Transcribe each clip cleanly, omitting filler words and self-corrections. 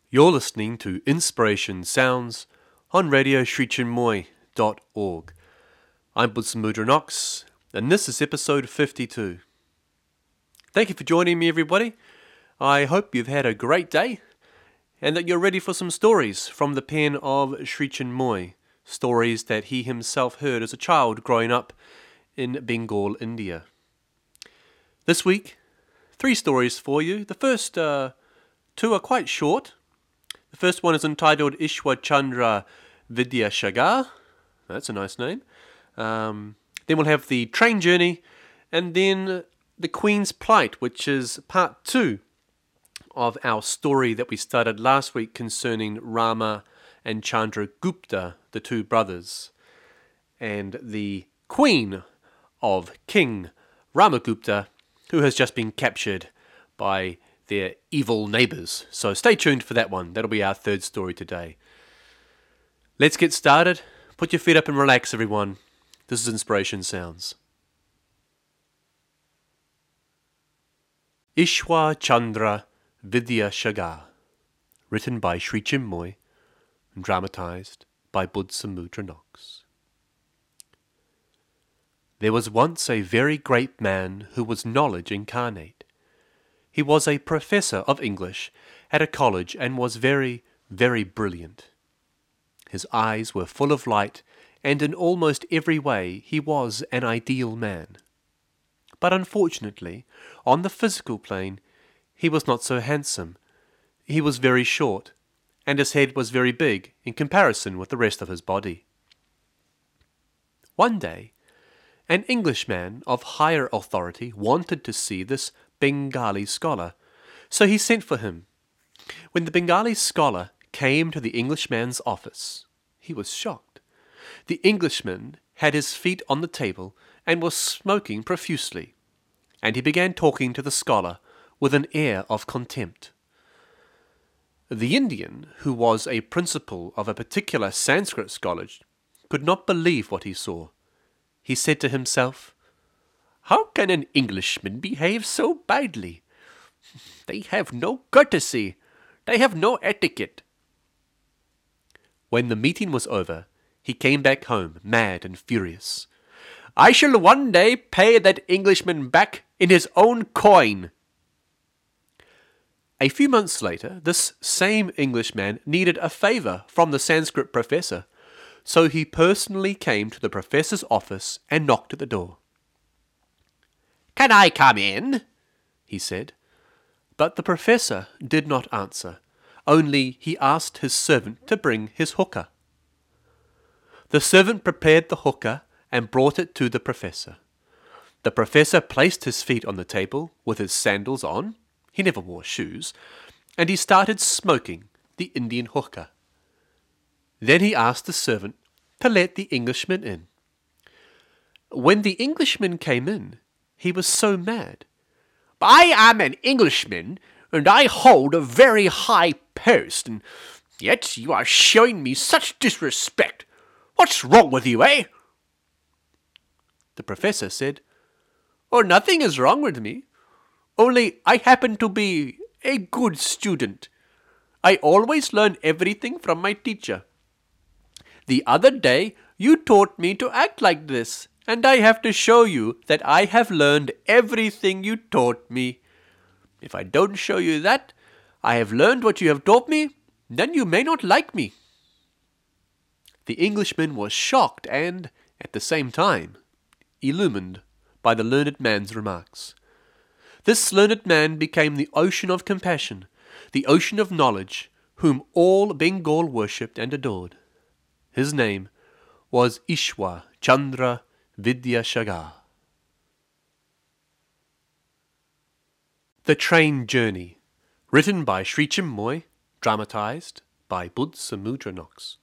You're listening to Inspiration Sounds on Radio SriChinmoy.org. I'm Budsamudra Knox, and this is episode 52. Thank you for joining me, everybody. I hope you've had a great day and that you're ready for some stories from the pen of Sri Chinmoy, stories that he himself heard as a child growing up in Bengal, India. This week, 3 stories for you. The first 2 are quite short. The first one is entitled Ishwar Chandra Vidyasagar. That's a nice name. Then we'll have the train journey, and then the Queen's Plight, which is part 2 of our story that we started last week concerning Rama and Chandragupta, the 2 brothers, and the Queen of King Ramagupta, who has just been captured by their evil neighbours. So stay tuned for that one. That'll be our 3rd story today. Let's get started. Put your feet up and relax, everyone. This is Inspiration Sounds. Ishwar Chandra Vidyasagar, written by Sri Chinmoy and dramatised by Budsamudra Knox. There was once a very great man who was knowledge incarnate. He was a professor of English at a college and was very, very brilliant. His eyes were full of light, and in almost every way he was an ideal man. But unfortunately, on the physical plane, he was not so handsome. He was very short, and his head was very big in comparison with the rest of his body. One day, an Englishman of higher authority wanted to see this Bengali scholar, so he sent for him. When the Bengali scholar came to the Englishman's office, he was shocked. The Englishman had his feet on the table and was smoking profusely, and he began talking to the scholar with an air of contempt. The Indian, who was a principal of a particular Sanskrit college, could not believe what he saw. He said to himself, "How can an Englishman behave so badly? They have no courtesy. They have no etiquette." When the meeting was over, he came back home, mad and furious. "I shall one day pay that Englishman back in his own coin." A few months later, this same Englishman needed a favour from the Sanskrit professor, so he personally came to the professor's office and knocked at the door. "Can I come in?" he said. But the professor did not answer, only he asked his servant to bring his hookah. The servant prepared the hookah and brought it to the professor. The professor placed his feet on the table with his sandals on, he never wore shoes, and he started smoking the Indian hookah. Then he asked the servant to let the Englishman in. When the Englishman came in, he was so mad. "I am an Englishman, and I hold a very high post, and yet you are showing me such disrespect. What's wrong with you, eh?" The professor said, "Oh, nothing is wrong with me. Only I happen to be a good student. I always learn everything from my teacher. The other day you taught me to act like this, and I have to show you that I have learned everything you taught me. If I don't show you that I have learned what you have taught me, then you may not like me." The Englishman was shocked and, at the same time, illumined by the learned man's remarks. This learned man became the ocean of compassion, the ocean of knowledge, whom all Bengal worshipped and adored. His name was Ishwar Chandra Vidyasagar. The Train Journey, written by Sri Chinmoy, dramatised by Budsamudra Knox.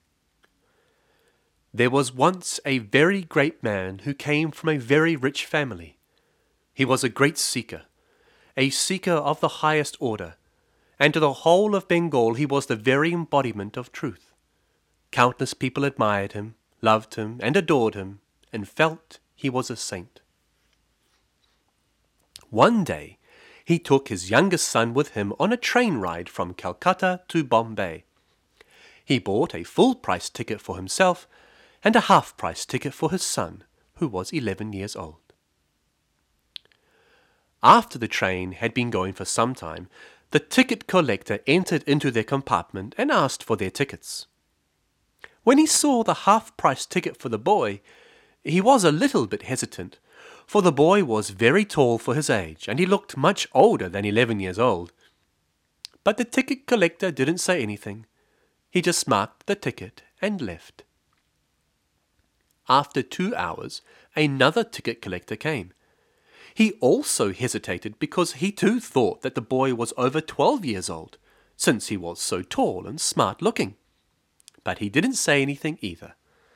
There was once a very great man who came from a very rich family. He was a great seeker of the highest order, and to the whole of Bengal he was the very embodiment of truth. Countless people admired him, loved him, and adored him, and felt he was a saint. One day he took his youngest son with him on a train ride from Calcutta to Bombay. He bought a full-price ticket for himself and a half-price ticket for his son, who was 11 years old. After the train had been going for some time, the ticket collector entered into their compartment and asked for their tickets. When he saw the half-price ticket for the boy, he was a little bit hesitant, for the boy was very tall for his age, and he looked much older than 11 years old. But the ticket collector didn't say anything. He just marked the ticket and left. After 2 hours, another ticket collector came. He also hesitated because he too thought that the boy was over 12 years old, since he was so tall and smart-looking. But he didn't say anything either.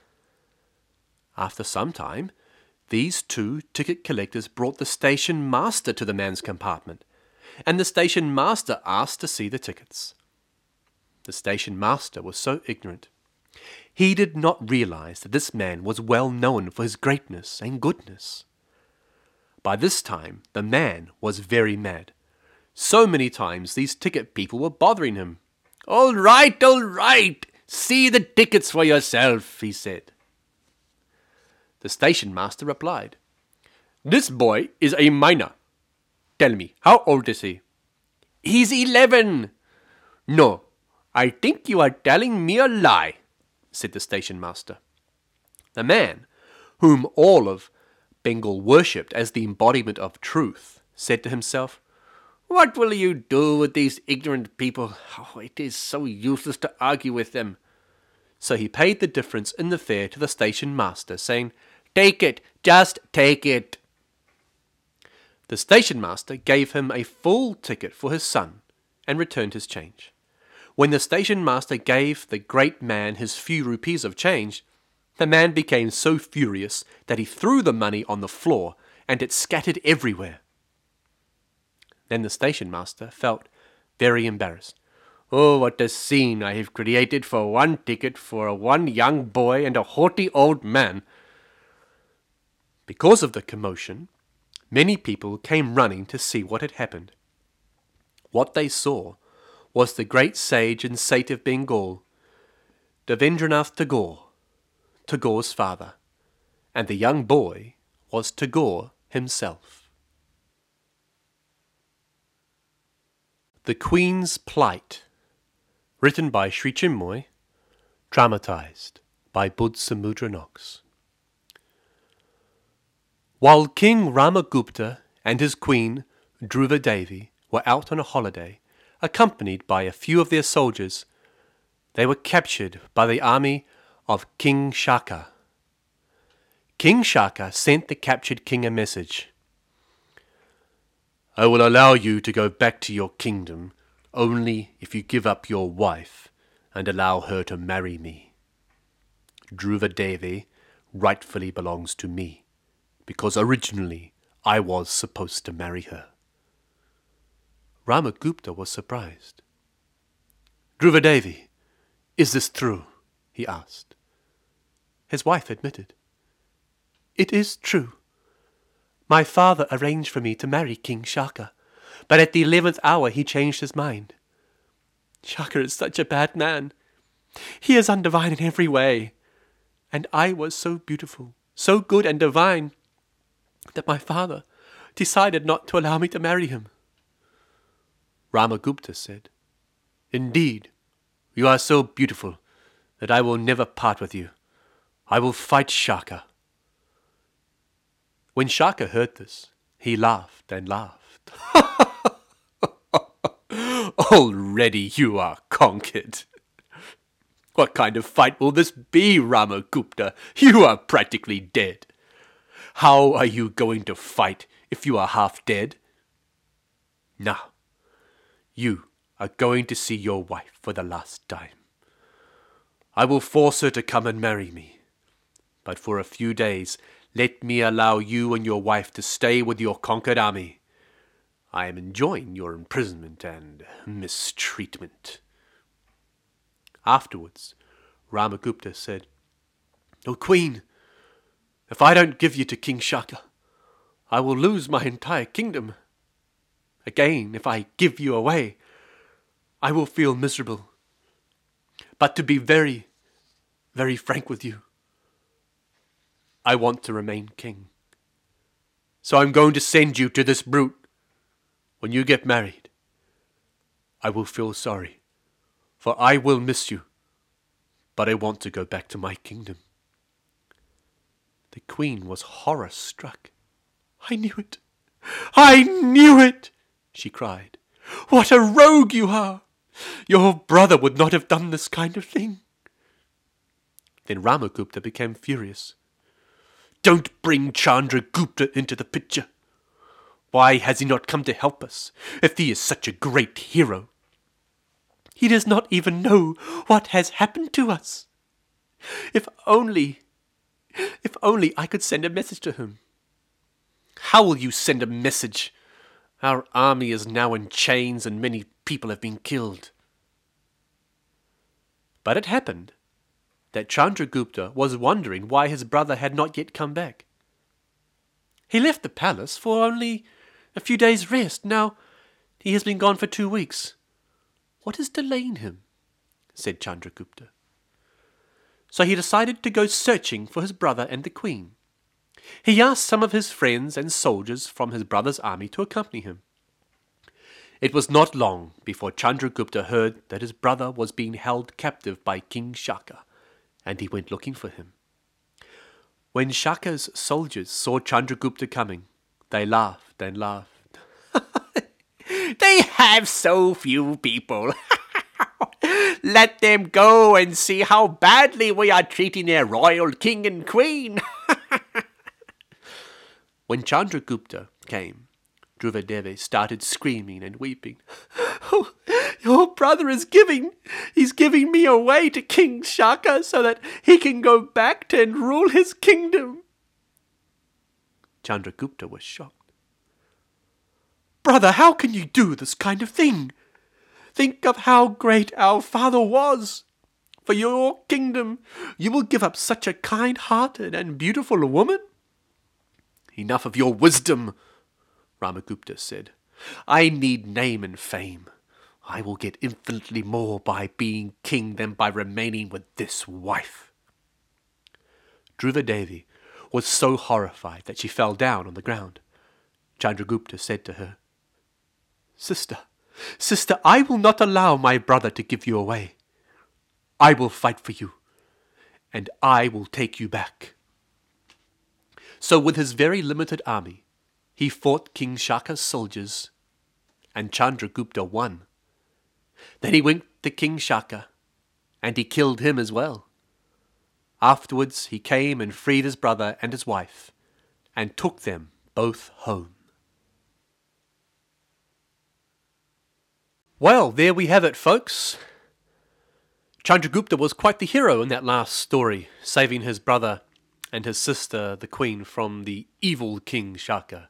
After some time, these two ticket collectors brought the station master to the man's compartment, and the station master asked to see the tickets. The station master was so ignorant. He did not realize that this man was well known for his greatness and goodness. By this time, the man was very mad. So many times these ticket people were bothering him. All right, see the tickets for yourself," he said. The station master replied, "This boy is a minor. Tell me, how old is he?" "He's 11. "No, I think you are telling me a lie," said the station master. The man, whom all of Bengal worshipped as the embodiment of truth, said to himself, "What will you do with these ignorant people? Oh, it is so useless to argue with them." So he paid the difference in the fare to the station master, saying, "Take it, just take it." The station master gave him a full ticket for his son and returned his change. When the station master gave the great man his few rupees of change, the man became so furious that he threw the money on the floor and it scattered everywhere. Then the station master felt very embarrassed. "Oh, what a scene I have created for one ticket for one young boy and a haughty old man." Because of the commotion, many people came running to see what had happened. What they saw was the great sage and saint of Bengal, Devendranath Tagore, Tagore's father, and the young boy was Tagore himself. The Queen's Plight, written by Sri Chinmoy, dramatized by Budsamudra Knox. While King Ramagupta and his queen, Dhruva Devi, were out on a holiday, accompanied by a few of their soldiers, they were captured by the army of King Shaka. King Shaka sent the captured king a message. "I will allow you to go back to your kingdom only if you give up your wife and allow her to marry me. Dhruva Devi rightfully belongs to me, because originally I was supposed to marry her." Ramagupta was surprised. "Dhruva Devi, is this true?" he asked. His wife admitted, "It is true. My father arranged for me to marry King Shaka, but at the 11th hour he changed his mind. Shaka is such a bad man. He is undivine in every way, and I was so beautiful, so good and divine, that my father decided not to allow me to marry him." Ramagupta said, "Indeed, you are so beautiful that I will never part with you. I will fight Shaka." When Shaka heard this, he laughed and laughed. "Already you are conquered. What kind of fight will this be, Ramagupta? You are practically dead. How are you going to fight if you are half dead? Now, you are going to see your wife for the last time. I will force her to come and marry me, but for a few days let me allow you and your wife to stay with your conquered army. I am enjoying your imprisonment and mistreatment." Afterwards, Ramagupta said, "O Queen, if I don't give you to King Shaka, I will lose my entire kingdom." Again, if I give you away, I will feel miserable. But to be very, very frank with you, I want to remain king. So I'm going to send you to this brute. When you get married, I will feel sorry, for I will miss you, but I want to go back to my kingdom." The queen was horror-struck. "I knew it! I knew it!" she cried. "What a rogue you are! Your brother would not have done this kind of thing." Then Ramagupta became furious. "Don't bring Chandragupta into the picture. Why has he not come to help us, if he is such a great hero? He does not even know what has happened to us. If only I could send a message to him." "How will you send a message? Our army is now in chains and many people have been killed." But it happened that Chandragupta was wondering why his brother had not yet come back. "He left the palace for only a few days' rest. Now he has been gone for 2 weeks. What is delaying him?" said Chandragupta. So he decided to go searching for his brother and the queen. He asked some of his friends and soldiers from his brother's army to accompany him. It was not long before Chandragupta heard that his brother was being held captive by King Shaka, and he went looking for him. When Shaka's soldiers saw Chandragupta coming, they laughed and laughed. "They have so few people. Let them go and see how badly we are treating their royal king and queen." When Chandragupta came, Dhruvadevi started screaming and weeping. "Oh, your brother is giving me away to King Shaka so that he can go back to and rule his kingdom." Chandragupta was shocked. "Brother, how can you do this kind of thing? Think of how great our father was. For your kingdom, you will give up such a kind-hearted and beautiful woman?" "Enough of your wisdom," Ramagupta said. "I need name and fame. I will get infinitely more by being king than by remaining with this wife." Dhruvadevi was so horrified that she fell down on the ground. Chandragupta said to her, Sister, I will not allow my brother to give you away. I will fight for you, and I will take you back." So with his very limited army, he fought King Shaka's soldiers, and Chandragupta won. Then he went to King Shaka, and he killed him as well. Afterwards he came and freed his brother and his wife, and took them both home. Well, there we have it, folks. Chandragupta was quite the hero in that last story, saving his brother and his sister, the queen, from the evil King Shaka.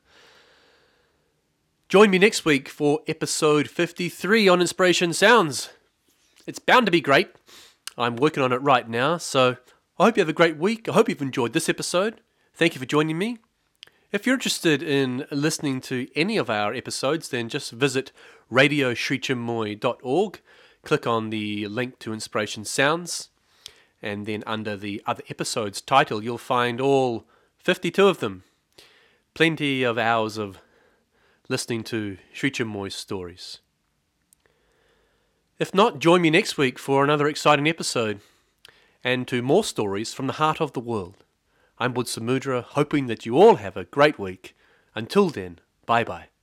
Join me next week for episode 53 on Inspiration Sounds. It's bound to be great. I'm working on it right now, so I hope you have a great week. I hope you've enjoyed this episode. Thank you for joining me. If you're interested in listening to any of our episodes, then just visit radiosrichamoy.org, click on the link to Inspiration Sounds, and then under the other episodes title, you'll find all 52 of them. Plenty of hours of listening to Sri Chinmoy's stories. If not, join me next week for another exciting episode, and to more stories from the heart of the world. I'm Bud Samudra, hoping that you all have a great week. Until then, bye-bye.